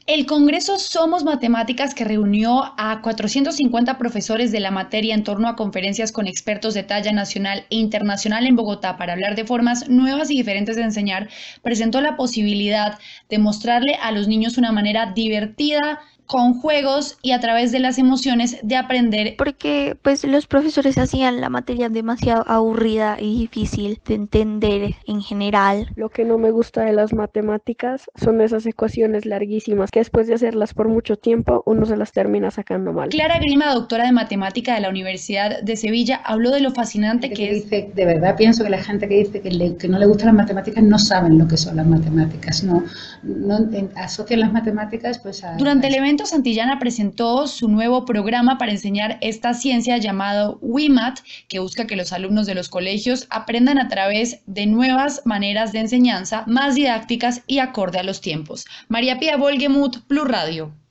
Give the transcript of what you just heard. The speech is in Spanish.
El Congreso Somos Matemáticas, que reunió a 450 profesores de la materia en torno a conferencias con expertos de talla nacional e internacional en Bogotá para hablar de formas nuevas y diferentes de enseñar, presentó la posibilidad de mostrarle a los niños una manera divertida, con juegos y a través de las emociones de aprender. Porque pues los profesores hacían la materia demasiado aburrida y difícil de entender en general. Lo que no me gusta de las matemáticas son esas ecuaciones larguísimas que después de hacerlas por mucho tiempo uno se las termina sacando mal. Clara Grima, doctora de matemática de la Universidad de Sevilla, habló de lo fascinante Que que es. dice, de verdad pienso que la gente que dice que no le gustan las matemáticas no saben lo que son las matemáticas, no asocian las matemáticas pues a... Durante el evento, Santillana presentó su nuevo programa para enseñar esta ciencia llamado WeMath, que busca que los alumnos de los colegios aprendan a través de nuevas maneras de enseñanza más didácticas y acorde a los tiempos. María Pía Volgemuth, Blue Radio.